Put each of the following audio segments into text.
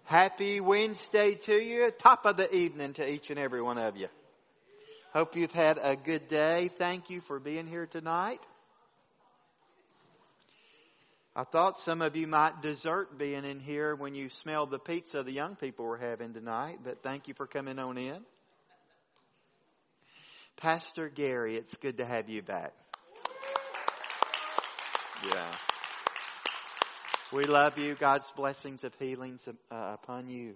Happy Wednesday to you. Top of the evening to each and every one of you. Hope you've had a good day. Thank you for being here tonight. I thought some of you might desert being in here when you smelled the pizza the young people were having tonight, but thank you for coming on in. Pastor Gary, it's good to have you back. Yeah. We love you. God's blessings of healings upon you.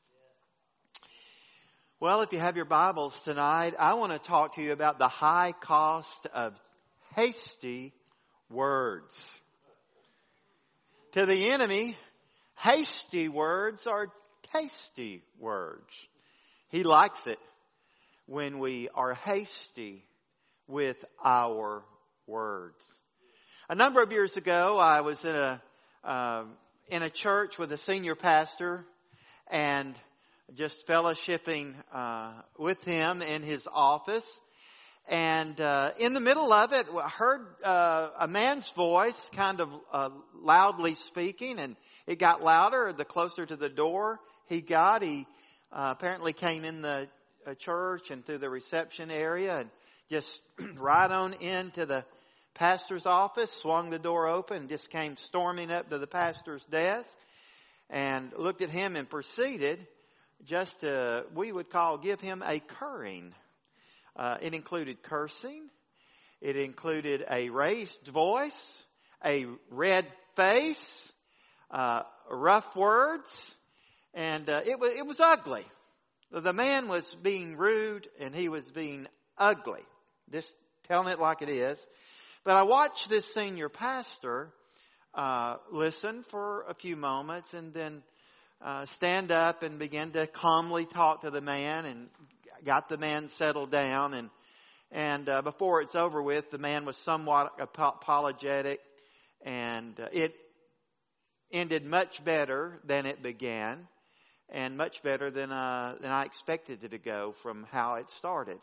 Well, if you have your Bibles tonight, I want to talk to you about the high cost of hasty words. To the enemy, hasty words are tasty words. He likes it when we are hasty with our words. A number of years ago, I was in a church with a senior pastor and just fellowshipping with him in his office. And in the middle of it, I heard a man's voice kind of loudly speaking, and it got louder the closer to the door he got. He apparently came in the church and through the reception area and just right on into the pastor's office, swung the door open, just came storming up to the pastor's desk and looked at him and proceeded just to, we would give him a currying. It included cursing. It included a raised voice, a red face, rough words, and it was ugly. The man was being rude and he was being ugly. Just telling it like it is. But I watched this senior pastor listen for a few moments and then stand up and begin to calmly talk to the man and got the man settled down. And before it's over with, the man was somewhat apologetic, and it ended much better than it began, and much better than I expected it to go from how it started.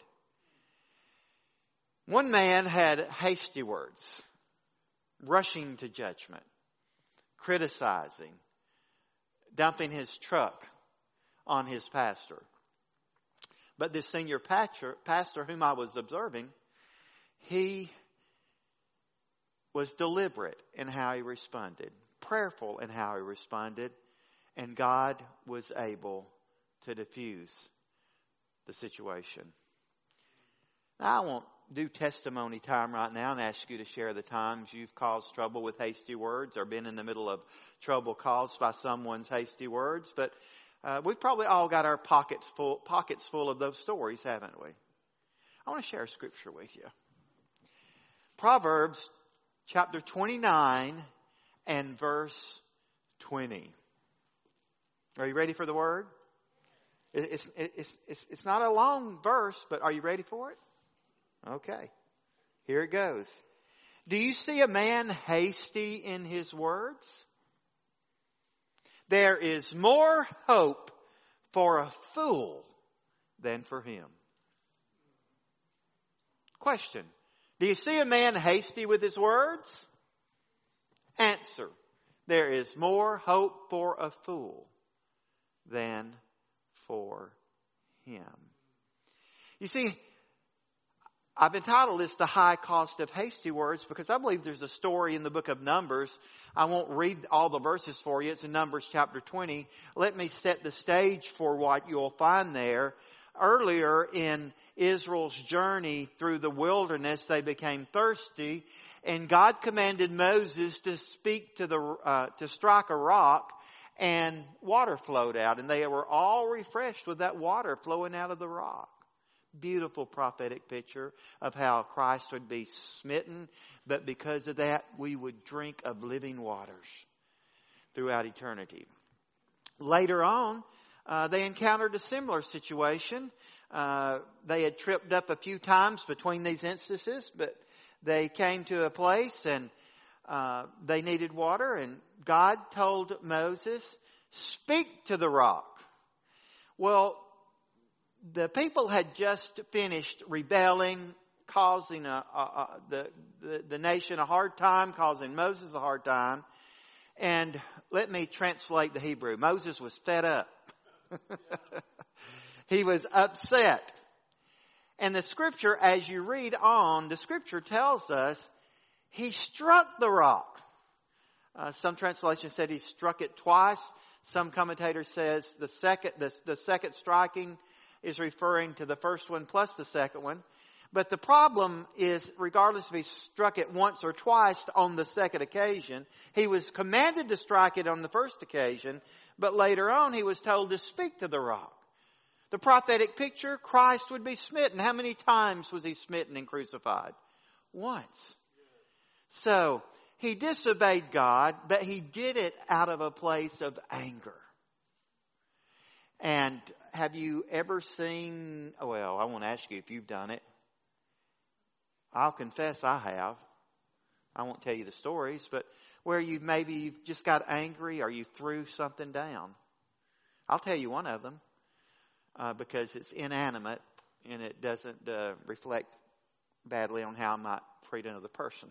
One man had hasty words, rushing to judgment, criticizing, dumping his truck on his pastor. But this senior pastor whom I was observing, he was deliberate in how he responded, prayerful in how he responded, and God was able to diffuse the situation. Now, I won't do testimony time right now and ask you to share the times you've caused trouble with hasty words or been in the middle of trouble caused by someone's hasty words. But we've probably all got our pockets full of those stories, haven't we? I want to share a scripture with you. Proverbs chapter 29 and verse 20. Are you ready for the word? It's not a long verse, but are you ready for it? Okay, here it goes. Do you see a man hasty in his words? There is more hope for a fool than for him. Question. Do you see a man hasty with his words? Answer. There is more hope for a fool than for him. You see, I've entitled this The High Cost of Hasty Words because I believe there's a story in the book of Numbers. I won't read all the verses for you. It's in Numbers chapter 20. Let me set the stage for what you'll find there. Earlier in Israel's journey through the wilderness, they became thirsty, and God commanded Moses to speak to strike a rock, and water flowed out, and they were all refreshed with that water flowing out of the rock. Beautiful prophetic picture of how Christ would be smitten, but because of that, we would drink of living waters throughout eternity. Later on, they encountered a similar situation. They had tripped up a few times between these instances, but they came to a place and they needed water, and God told Moses, "Speak to the rock." Well, the people had just finished rebelling, causing the nation a hard time, causing Moses a hard time. And let me translate the Hebrew. Moses was fed up. He was upset. And the scripture, as you read on, the scripture tells us he struck the rock. Some translations said he struck it twice. Some commentator says the second striking is referring to the first one plus the second one. But the problem is, regardless if he struck it once or twice on the second occasion, he was commanded to strike it on the first occasion, but later on he was told to speak to the rock. The prophetic picture, Christ would be smitten. How many times was he smitten and crucified? Once. So, he disobeyed God, but he did it out of a place of anger. And have you ever seen, well, I won't ask you if you've done it. I'll confess I have. I won't tell you the stories, but where you've just got angry or you threw something down. I'll tell you one of them, because it's inanimate and it doesn't reflect badly on how I might treat another person.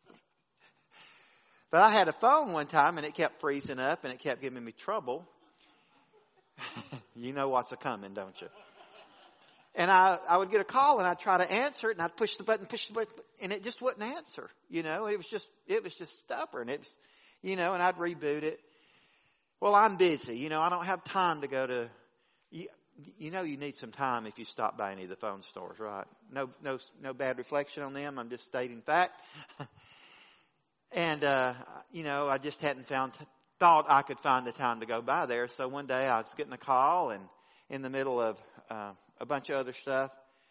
But I had a phone one time and it kept freezing up and it kept giving me trouble. You know what's a coming, don't you? And I would get a call and I'd try to answer it and I'd push the button, and it just wouldn't answer. You know, it was just stubborn. And I'd reboot it. Well, I'm busy. You know, I don't have time to go to, you need some time if you stop by any of the phone stores, right? No bad reflection on them. I'm just stating fact. And, I just hadn't thought I could find the time to go by there. So one day I was getting a call and in the middle of, a bunch of other stuff,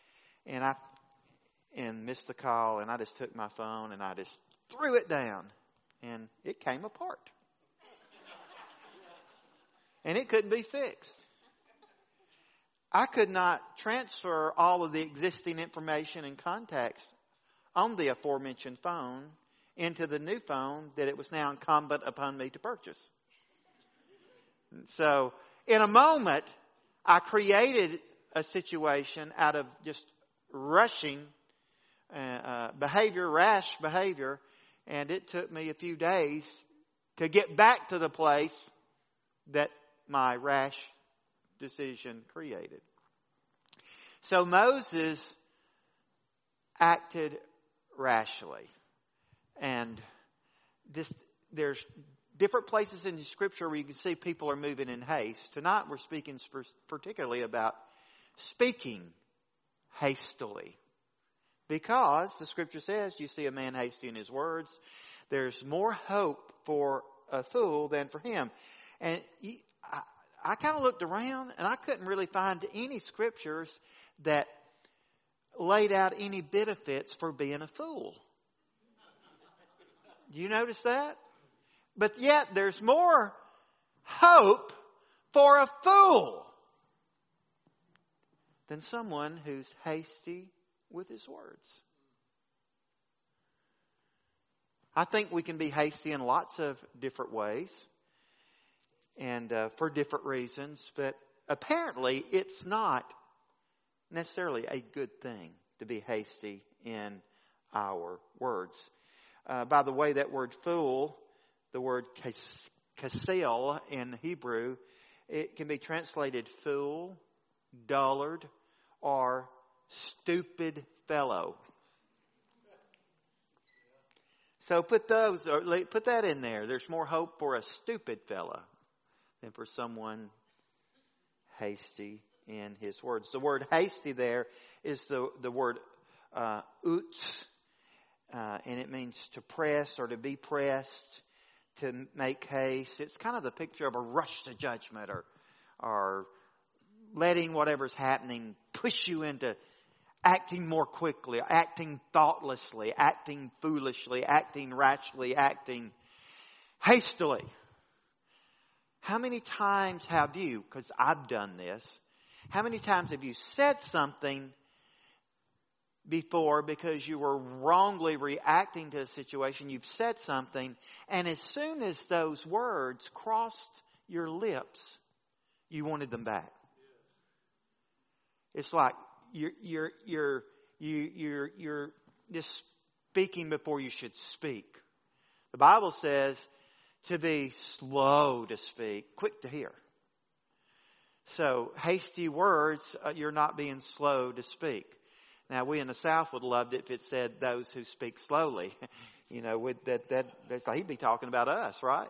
and missed the call, and I just took my phone and I just threw it down, and it came apart. And it couldn't be fixed. I could not transfer all of the existing information and contacts on the aforementioned phone into the new phone that it was now incumbent upon me to purchase. So, in a moment, I created a situation out of just rushing rash behavior, and it took me a few days to get back to the place that my rash decision created. So Moses acted rashly, and there's different places in the scripture where you can see people are moving in haste. Tonight we're speaking particularly about speaking hastily. Because the scripture says, you see a man hasty in his words, there's more hope for a fool than for him. And I kind of looked around and I couldn't really find any scriptures that laid out any benefits for being a fool. Do you notice that? But yet there's more hope for a fool than someone who's hasty with his words. I think we can be hasty in lots of different ways and for different reasons, but apparently it's not necessarily a good thing to be hasty in our words. By the way, that word fool, the word kasel in Hebrew, it can be translated fool, dullard, or stupid fellow. So put that in there. There's more hope for a stupid fellow than for someone hasty in his words. The word hasty there is the word uts, and it means to press or to be pressed, to make haste. It's kind of the picture of a rush to judgment or letting whatever's happening push you into acting more quickly, acting thoughtlessly, acting foolishly, acting rashly, acting hastily. How many times have you, because I've done this, how many times have you said something before because you were wrongly reacting to a situation? You've said something, and as soon as those words crossed your lips, you wanted them back. It's like you're just speaking before you should speak. The Bible says to be slow to speak, quick to hear. So hasty words, you're not being slow to speak. Now we in the South would have loved it if it said those who speak slowly. That's like he'd be talking about us, right?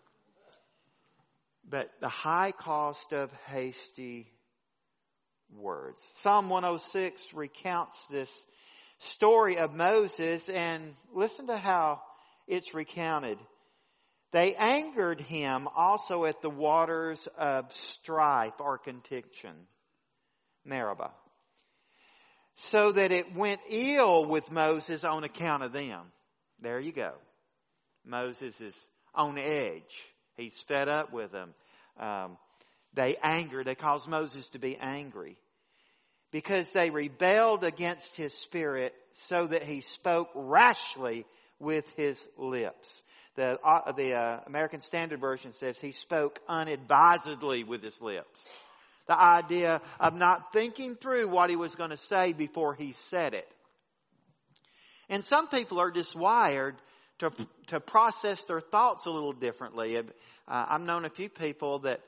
But the high cost of hasty words. Psalm 106 recounts this story of Moses, and listen to how it's recounted. They angered him also at the waters of strife or contention, Meribah, so that it went ill with Moses on account of them. There you go. Moses is on edge. He's fed up with them. They caused Moses to be angry because they rebelled against his spirit so that he spoke rashly with his lips. The American Standard Version says he spoke unadvisedly with his lips. The idea of not thinking through what he was going to say before he said it. And some people are just wired to process their thoughts a little differently. I've known a few people that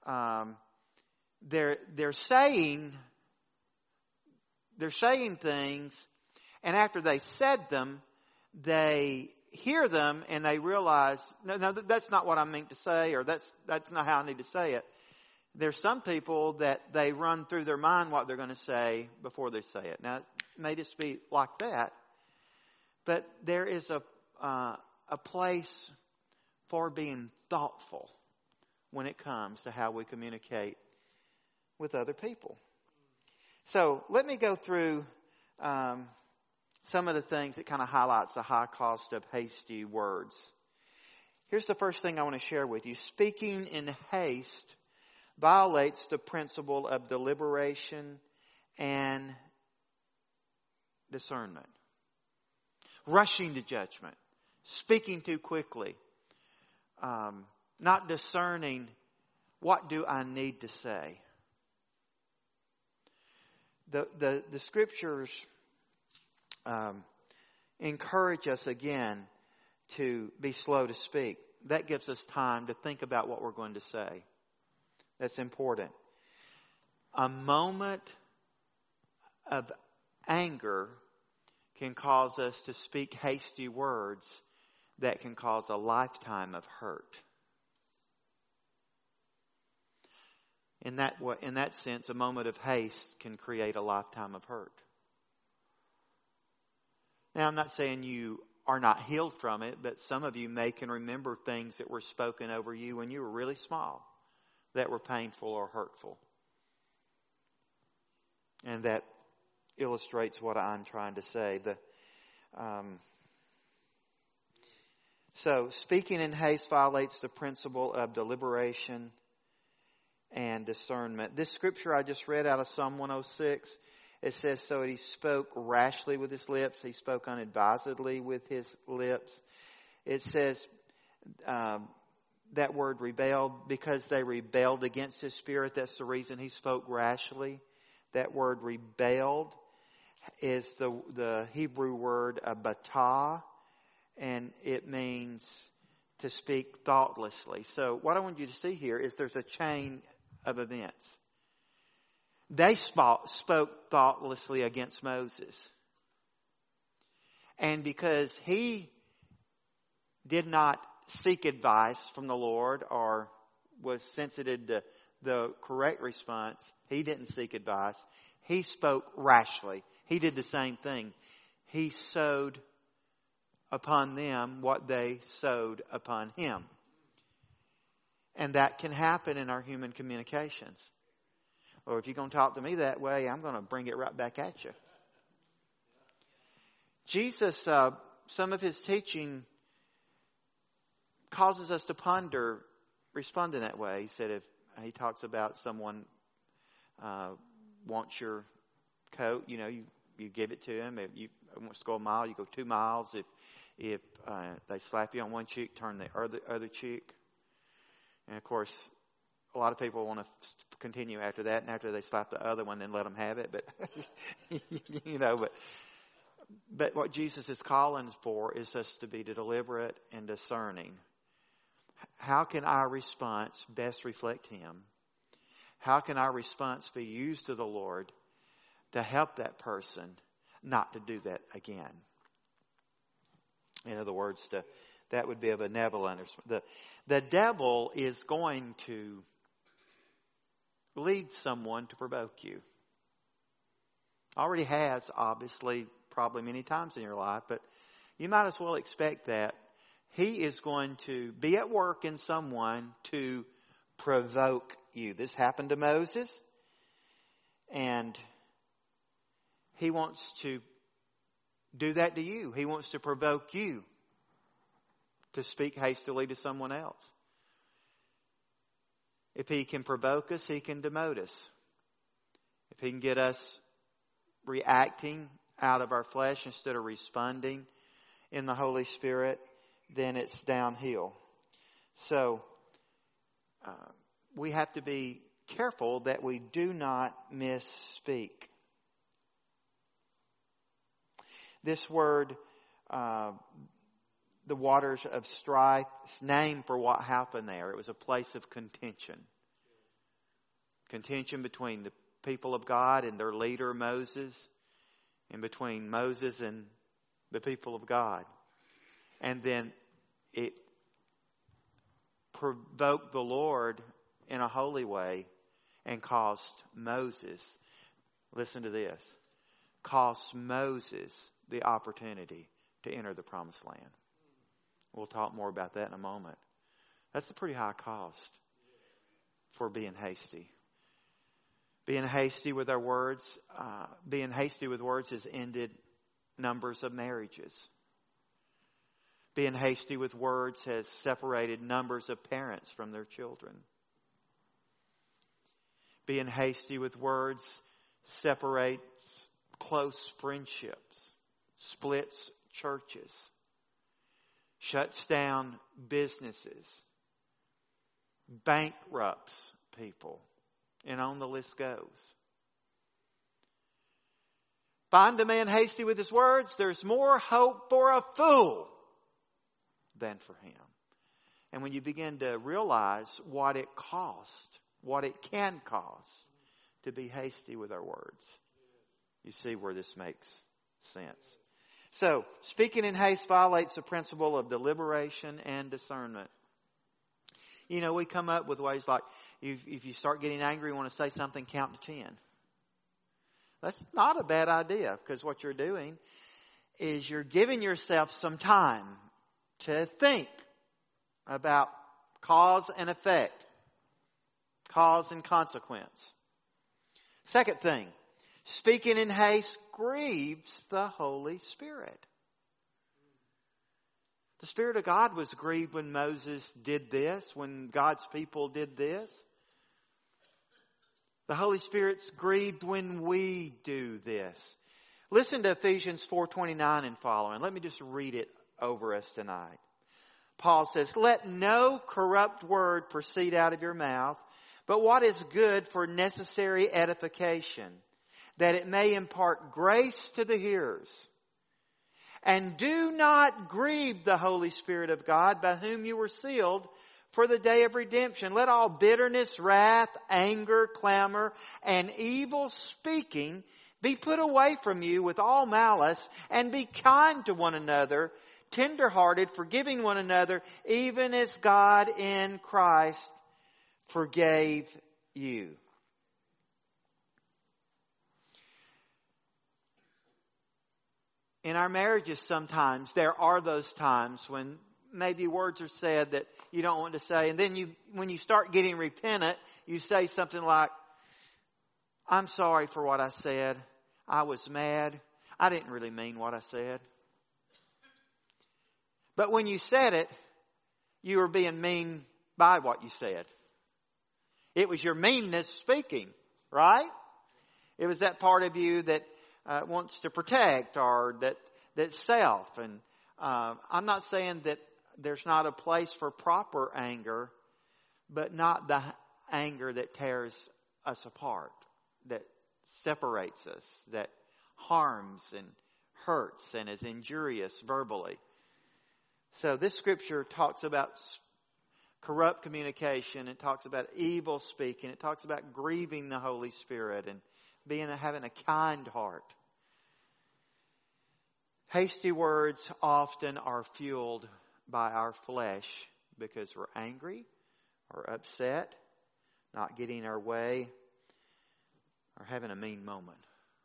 they're saying things, and after they said them, they hear them and they realize, no, that's not what I meant to say, or that's not how I need to say it. There's some people that they run through their mind what they're going to say before they say it. Now, it may just be like that, but there is a place for being thoughtful when it comes to how we communicate with other people. So let me go through some of the things that kind of highlights the high cost of hasty words. Here's the first thing I want to share with you. Speaking in haste violates the principle of deliberation and discernment. Rushing to judgment. Speaking too quickly. Not discerning, what do I need to say? The scriptures encourage us again to be slow to speak. That gives us time to think about what we're going to say. That's important. A moment of anger can cause us to speak hasty words that can cause a lifetime of hurt. In that sense, a moment of haste can create a lifetime of hurt. Now, I'm not saying you are not healed from it, but some of you can remember things that were spoken over you when you were really small that were painful or hurtful. And that illustrates what I'm trying to say. So, speaking in haste violates the principle of deliberation and discernment. This scripture I just read out of Psalm 106, it says, so he spoke rashly with his lips. He spoke unadvisedly with his lips. It says that word rebelled, because they rebelled against his spirit. That's the reason he spoke rashly. That word rebelled is the Hebrew word batah, and it means to speak thoughtlessly. So what I want you to see here is there's a chain of events. They spoke thoughtlessly against Moses. And because he did not seek advice from the Lord or was sensitive to the correct response, he didn't seek advice. He spoke rashly. He did the same thing. He sowed upon them what they sowed upon him. And that can happen in our human communications. Or if you're going to talk to me that way, I'm going to bring it right back at you. Jesus, some of his teaching causes us to ponder responding that way. He said, if he talks about someone wants your coat, you give it to him. If you wants to go a mile, you go 2 miles. If they slap you on one cheek, turn the other cheek. And of course, a lot of people want to continue after that, and after they slap the other one, then let them have it. But but what Jesus is calling for is us to be deliberate and discerning. How can our response best reflect Him? How can our response be used to the Lord to help that person not to do that again? In other words, that would be a benevolent. The devil is going to lead someone to provoke you. Already has, obviously, probably many times in your life, but you might as well expect that. He is going to be at work in someone to provoke you. This happened to Moses, and he wants to do that to you. He wants to provoke you to speak hastily to someone else. If he can provoke us, he can demote us. If he can get us reacting out of our flesh instead of responding in the Holy Spirit, then it's downhill. So, we have to be careful that we do not misspeak. This word, the waters of strife, is named for what happened there. It was a place of contention. Contention between the people of God and their leader Moses, and between Moses and the people of God. And then it provoked the Lord in a holy way and cost Moses, listen to this, cost Moses the opportunity to enter the promised land. We'll talk more about that in a moment. That's a pretty high cost for being hasty. Being hasty with our words, being hasty with words has ended numbers of marriages. Being hasty with words has separated numbers of parents from their children. Being hasty with words separates close friendships, splits churches, shuts down businesses, bankrupts people, and on the list goes. Find a man hasty with his words, there's more hope for a fool than for him. And when you begin to realize what it costs, what it can cost to be hasty with our words, you see where this makes sense. So, speaking in haste violates the principle of deliberation and discernment. You know, we come up with ways like, if you start getting angry, you want to say something, count to 10. That's not a bad idea, because what you're doing is you're giving yourself some time to think about cause and effect, cause and consequence. Second thing, speaking in haste grieves the Holy Spirit. The Spirit of God was grieved when Moses did this, when God's people did this. The Holy Spirit's grieved when we do this. Listen to Ephesians 4:29 and following. Let me just read it over us tonight. Paul says, "Let no corrupt word proceed out of your mouth, but what is good for necessary edification, that it may impart grace to the hearers. And do not grieve the Holy Spirit of God, by whom you were sealed for the day of redemption. Let all bitterness, wrath, anger, clamor, and evil speaking be put away from you with all malice, and be kind to one another, tender-hearted, forgiving one another, even as God in Christ forgave you." In our marriages sometimes, there are those times when maybe words are said that you don't want to say. And then when you start getting repentant, you say something like, "I'm sorry for what I said. I was mad. I didn't really mean what I said." But when you said it, you were being mean by what you said. It was your meanness speaking, right? It was that part of you that wants to protect, or that's self. And I'm not saying that there's not a place for proper anger, but not the anger that tears us apart, that separates us, that harms and hurts and is injurious verbally. So this scripture talks about corrupt communication. It talks about evil speaking. It talks about grieving the Holy Spirit and having a kind heart. Hasty words often are fueled by our flesh because we're angry or upset, not getting our way, or having a mean moment.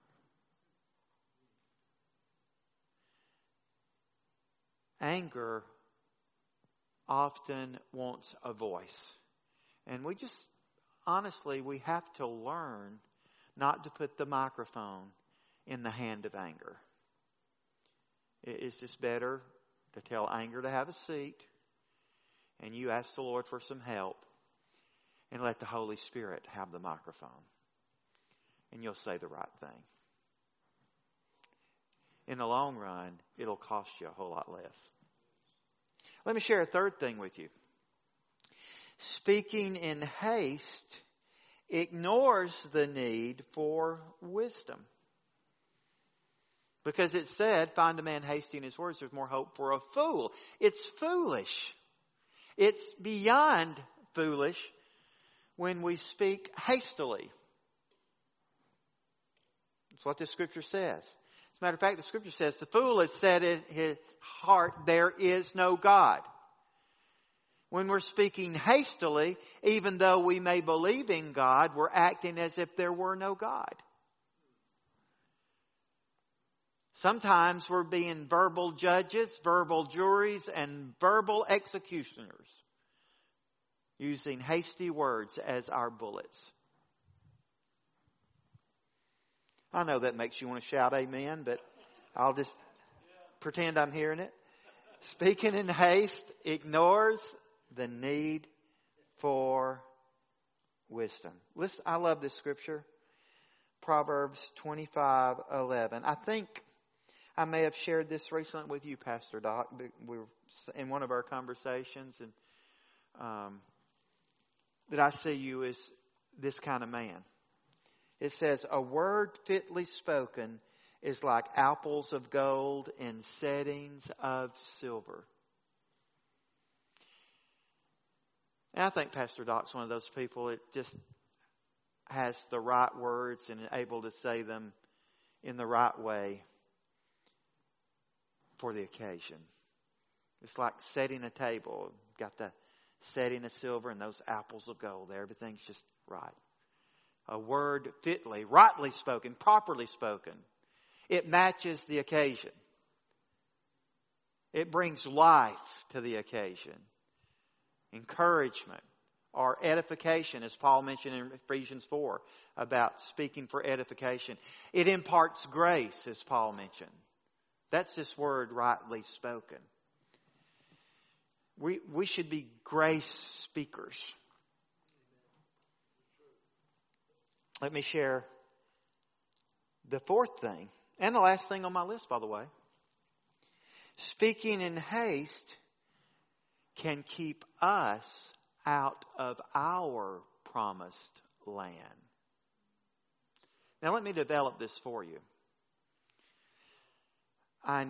Anger often wants a voice. And we have to learn not to put the microphone in the hand of anger. It's just better to tell anger to have a seat, and you ask the Lord for some help, and let the Holy Spirit have the microphone. And you'll say the right thing. In the long run, it'll cost you a whole lot less. Let me share a third thing with you. Speaking in haste ignores the need for wisdom. Because it said, find a man hasty in his words, there's more hope for a fool. It's foolish. It's beyond foolish when we speak hastily. That's what the scripture says. As a matter of fact, the scripture says, the fool has said in his heart, there is no God. When we're speaking hastily, even though we may believe in God, we're acting as if there were no God. Sometimes we're being verbal judges, verbal juries, and verbal executioners, using hasty words as our bullets. I know that makes you want to shout amen, but I'll just pretend I'm hearing it. Speaking in haste ignores the need for wisdom. Listen, I love this scripture. Proverbs 25:11. I think I may have shared this recently with you, Pastor Doc. We were in one of our conversations, and that I see you as this kind of man. It says, a word fitly spoken is like apples of gold in settings of silver. And I think Pastor Doc's one of those people that just has the right words and able to say them in the right way for the occasion. It's like setting a table. Got the setting of silver and those apples of gold there. Everything's just right. A word fitly, rightly spoken, properly spoken. It matches the occasion. It brings life to the occasion. Encouragement or edification, as Paul mentioned in Ephesians 4 about speaking for edification. It imparts grace, as Paul mentioned. That's this word rightly spoken. We should be grace speakers. Let me share the fourth thing, and the last thing on my list, by the way. Speaking in haste can keep us out of our promised land. Now let me develop this for you. I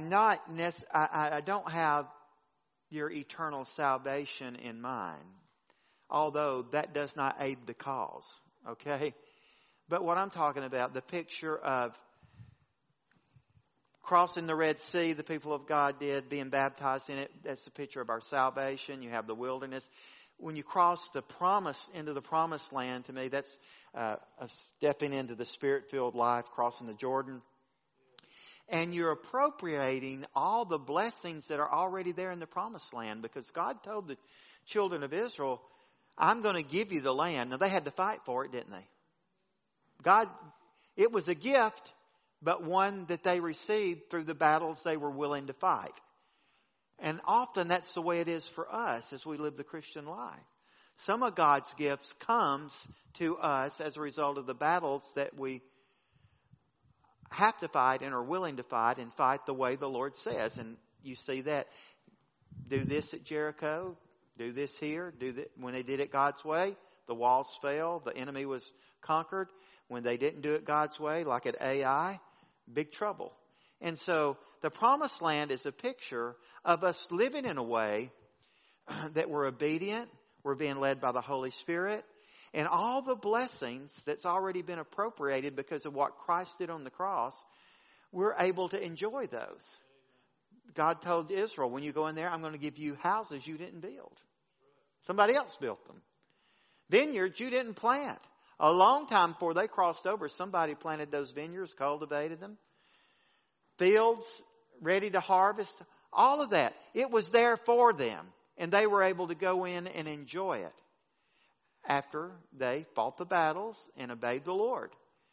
don't have your eternal salvation in mind, although that does not aid the cause. Okay? But what I'm talking about, the picture of crossing the Red Sea, the people of God did, being baptized in it, that's the picture of our salvation. You have the wilderness. When you cross into the promised land, to me, that's a stepping into the Spirit-filled life, crossing the Jordan. And you're appropriating all the blessings that are already there in the promised land, because God told the children of Israel, I'm going to give you the land. Now, they had to fight for it, didn't they? It was a gift, but one that they received through the battles they were willing to fight. And often that's the way it is for us as we live the Christian life. Some of God's gifts comes to us as a result of the battles that we have to fight and are willing to fight, and fight the way the Lord says. And you see that. Do this at Jericho. Do this here. When they did it God's way, the walls fell. The enemy was conquered. When they didn't do it God's way, like at Ai, big trouble. And so the promised land is a picture of us living in a way that we're obedient. We're being led by the Holy Spirit. And all the blessings that's already been appropriated because of what Christ did on the cross, we're able to enjoy those. God told Israel, when you go in there, I'm going to give you houses you didn't build. Somebody else built them. Vineyards you didn't plant. A long time before they crossed over, somebody planted those vineyards, cultivated them. Fields ready to harvest. All of that. It was there for them. And they were able to go in and enjoy it after they fought the battles and obeyed the Lord.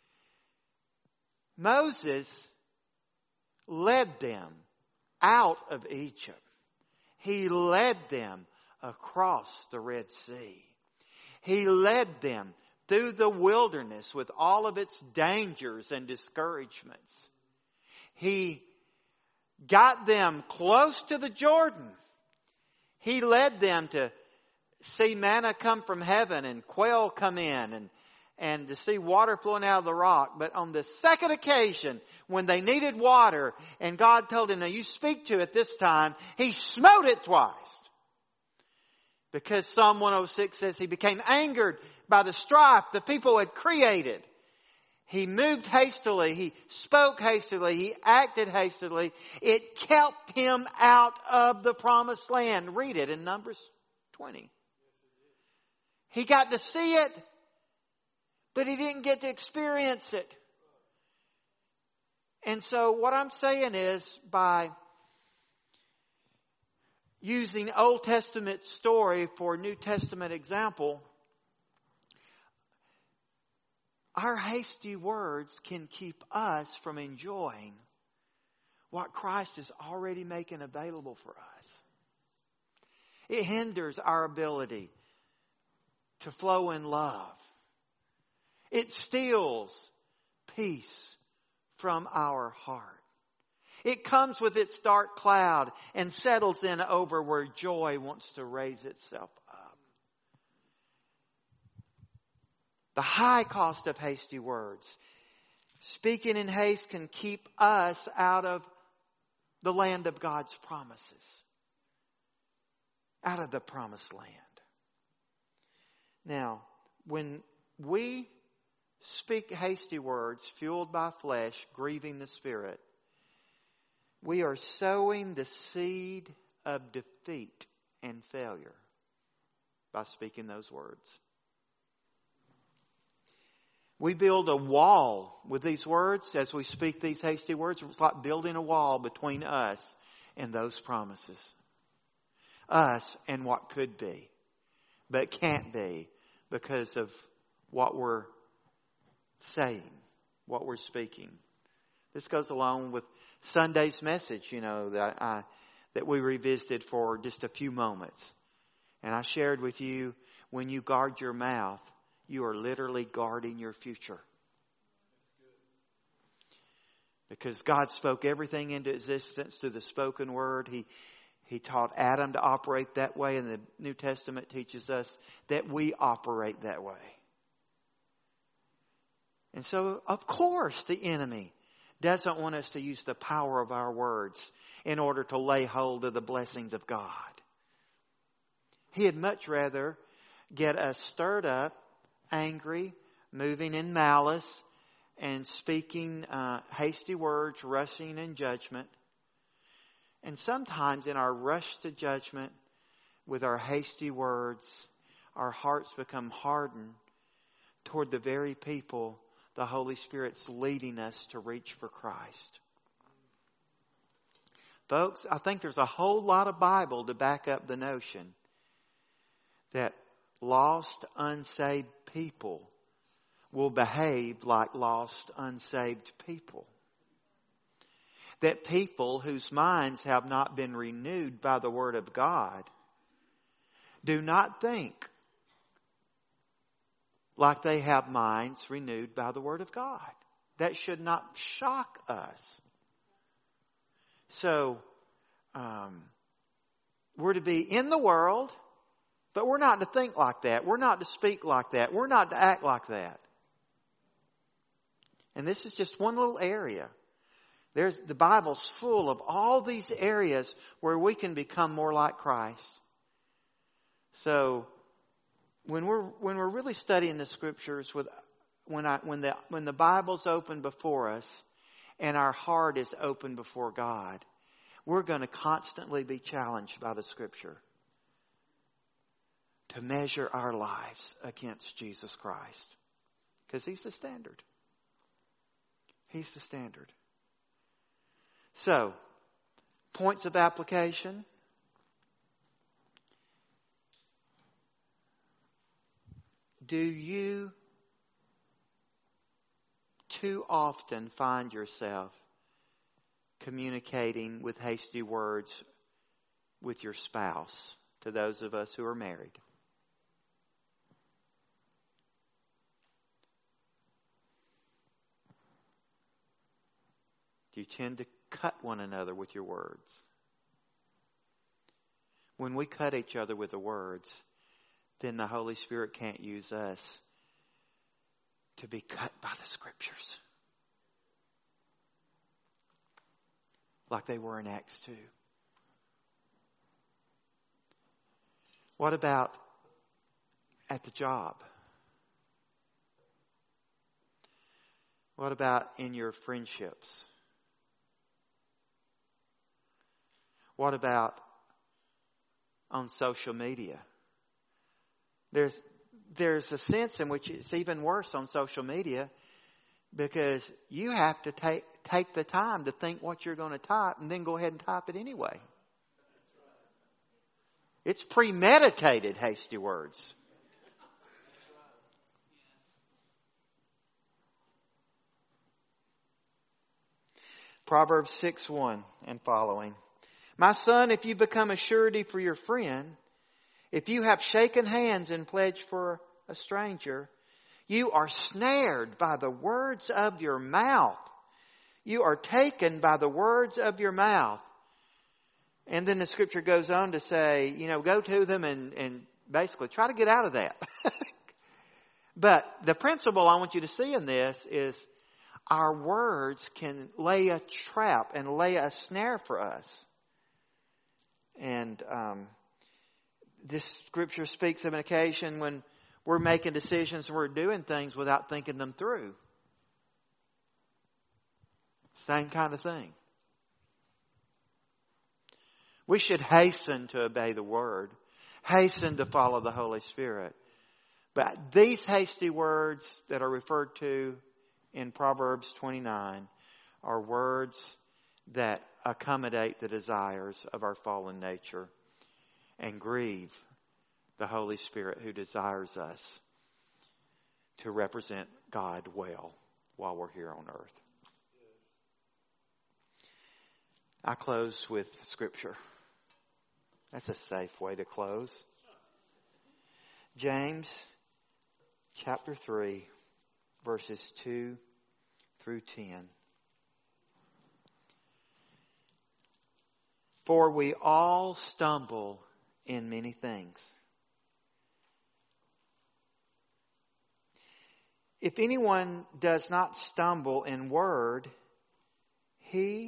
Moses led them out of Egypt. He led them across the Red Sea. He led them through the wilderness with all of its dangers and discouragements. He got them close to the Jordan. He led them to see manna come from heaven and quail come in and to see water flowing out of the rock. But on the second occasion, when they needed water and God told him, now you speak to it this time, he smote it twice. Because Psalm 106 says he became angered by the strife the people had created. He moved hastily. He spoke hastily. He acted hastily. It kept him out of the promised land. Read it in Numbers 20. He got to see it, but he didn't get to experience it. And so what I'm saying is, by using Old Testament story for New Testament example, our hasty words can keep us from enjoying what Christ is already making available for us. It hinders our ability to flow in love. It steals peace from our heart. It comes with its dark cloud and settles in over where joy wants to raise itself up. The high cost of hasty words. Speaking in haste can keep us out of the land of God's promises. Out of the promised land. Now, when we speak hasty words fueled by flesh, grieving the Spirit, we are sowing the seed of defeat and failure by speaking those words. We build a wall with these words as we speak these hasty words. It's like building a wall between us and those promises. Us and what could be, but can't be because of what we're saying, what we're speaking. This goes along with Sunday's message, that we revisited for just a few moments. And I shared with you, when you guard your mouth, you are literally guarding your future. Because God spoke everything into existence through the spoken word. He taught Adam to operate that way, and the New Testament teaches us that we operate that way. And so, of course, the enemy doesn't want us to use the power of our words in order to lay hold of the blessings of God. He'd much rather get us stirred up, angry, moving in malice, and speaking hasty words, rushing in judgment. And sometimes in our rush to judgment, with our hasty words, our hearts become hardened toward the very people the Holy Spirit's leading us to reach for Christ. Folks, I think there's a whole lot of Bible to back up the notion that lost, unsaved people will behave like lost, unsaved people. That people whose minds have not been renewed by the Word of God do not think like they have minds renewed by the Word of God. That should not shock us. So, we're to be in the world, but we're not to think like that. We're not to speak like that. We're not to act like that. And this is just one little area. The Bible's full of all these areas where we can become more like Christ. So when we're really studying the Scriptures, when the Bible's open before us and our heart is open before God, we're going to constantly be challenged by the Scripture to measure our lives against Jesus Christ. Because He's the standard. He's the standard. So, points of application. Do you too often find yourself communicating with hasty words with your spouse, to those of us who are married? Do you tend to cut one another with your words? When we cut each other with the words, then the Holy Spirit can't use us to be cut by the Scriptures, like they were in Acts 2. What about at the job? What about in your friendships? What about on social media? There's a sense in which it's even worse on social media, because you have to take the time to think what you're going to type and then go ahead and type it anyway. It's premeditated hasty words. Proverbs 6:1 and following. My son, if you become a surety for your friend, if you have shaken hands and pledged for a stranger, you are snared by the words of your mouth. You are taken by the words of your mouth. And then the Scripture goes on to say, go to them and basically try to get out of that. But the principle I want you to see in this is our words can lay a trap and lay a snare for us. And this Scripture speaks of an occasion when we're making decisions and we're doing things without thinking them through. Same kind of thing. We should hasten to obey the Word, hasten to follow the Holy Spirit. But these hasty words that are referred to in Proverbs 29 are words that accommodate the desires of our fallen nature and grieve the Holy Spirit who desires us to represent God well while we're here on earth. I close with Scripture. That's a safe way to close. James chapter 3, verses 2 through 10. For we all stumble in many things. If anyone does not stumble in word, he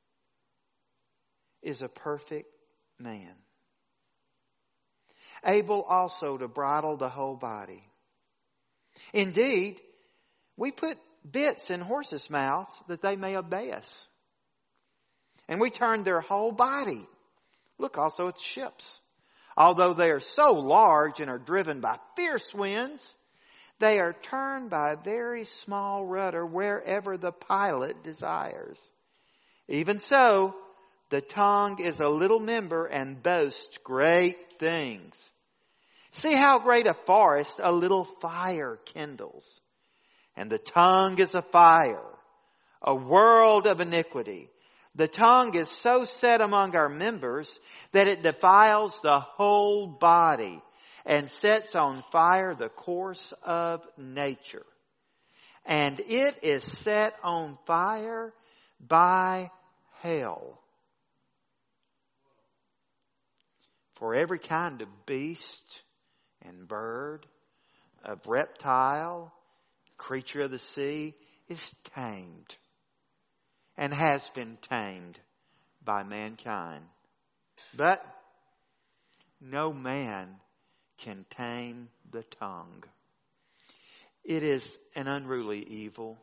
is a perfect man, able also to bridle the whole body. Indeed, we put bits in horses' mouths that they may obey us. And we turn their whole body. Look also at ships. Although they are so large and are driven by fierce winds, they are turned by a very small rudder wherever the pilot desires. Even so, the tongue is a little member and boasts great things. See how great a forest a little fire kindles. And the tongue is a fire, a world of iniquity. The tongue is so set among our members that it defiles the whole body and sets on fire the course of nature. And it is set on fire by hell. For every kind of beast and bird, of reptile, creature of the sea is tamed and has been tamed by mankind. But no man can tame the tongue. It is an unruly evil,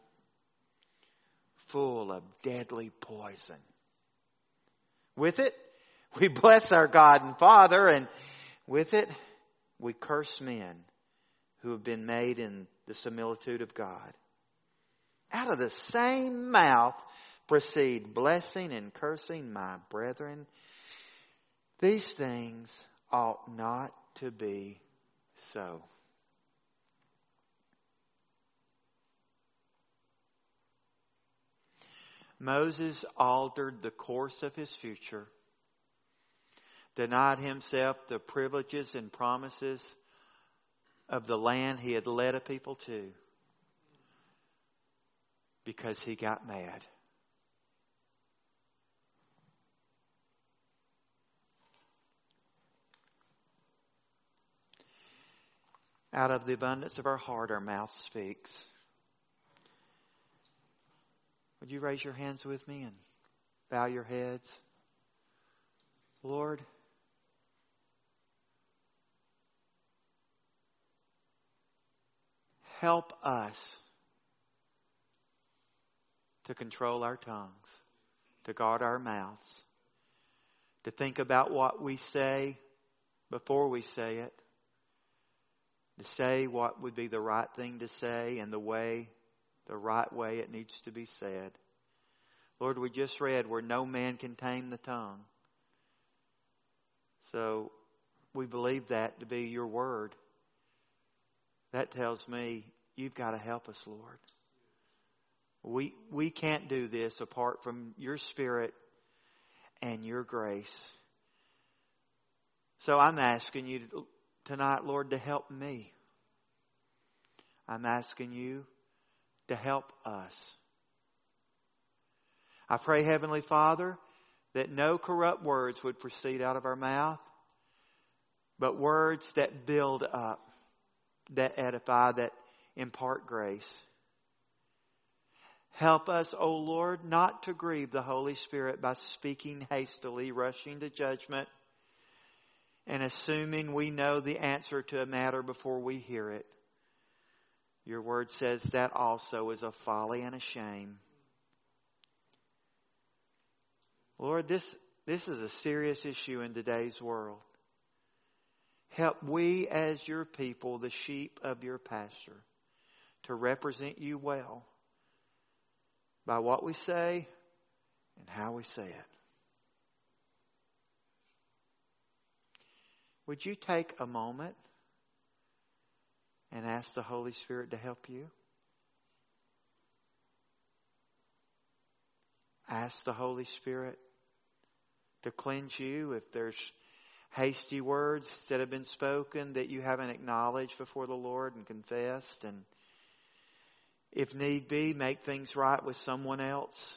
full of deadly poison. With it, we bless our God and Father, and with it, we curse men who have been made in the similitude of God. Out of the same mouth proceed blessing and cursing, my brethren. These things ought not to be so. Moses altered the course of his future, denied himself the privileges and promises of the land he had led a people to, because he got mad. Out of the abundance of our heart, our mouth speaks. Would you raise your hands with me and bow your heads? Lord, help us to control our tongues, to guard our mouths, to think about what we say before we say it, to say what would be the right thing to say and the right way it needs to be said. Lord, we just read where no man can tame the tongue. So we believe that to be your word. That tells me you've got to help us, Lord. We can't do this apart from your Spirit and your grace. So I'm asking you tonight, Lord, to help me. I'm asking you to help us. I pray, Heavenly Father, that no corrupt words would proceed out of our mouth, but words that build up, that edify, that impart grace. Help us, O Lord, not to grieve the Holy Spirit by speaking hastily, rushing to judgment, and assuming we know the answer to a matter before we hear it. Your word says that also is a folly and a shame. Lord, this is a serious issue in today's world. Help we as your people, the sheep of your pasture, to represent you well by what we say and how we say it. Would you take a moment and ask the Holy Spirit to help you? Ask the Holy Spirit to cleanse you if there's hasty words that have been spoken that you haven't acknowledged before the Lord and confessed, and if need be, make things right with someone else.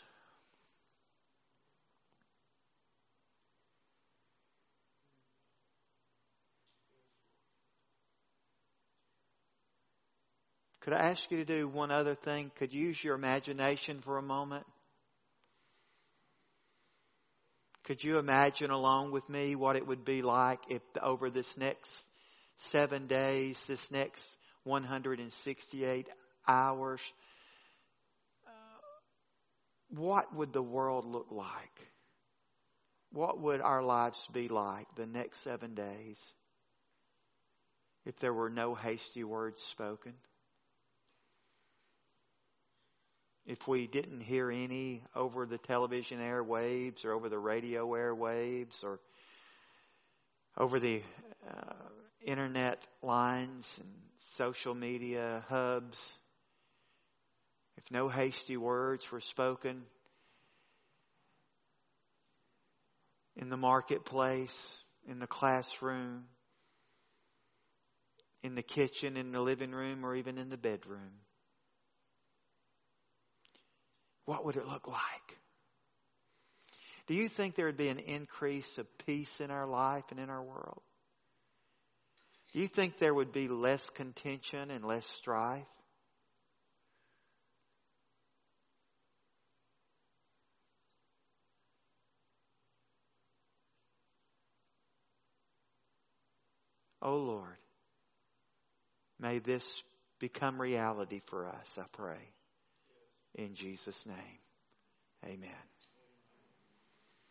Could I ask you to do one other thing? Could you use your imagination for a moment? Could you imagine along with me what it would be like if over this next 7 days, this next 168 hours, what would the world look like? What would our lives be like the next 7 days if there were no hasty words spoken? If we didn't hear any over the television airwaves or over the radio airwaves or over the internet lines and social media hubs, if no hasty words were spoken in the marketplace, in the classroom, in the kitchen, in the living room, or even in the bedroom, what would it look like? Do you think there would be an increase of peace in our life and in our world? Do you think there would be less contention and less strife? Oh Lord, May this become reality for us, I pray. In Jesus' name, amen.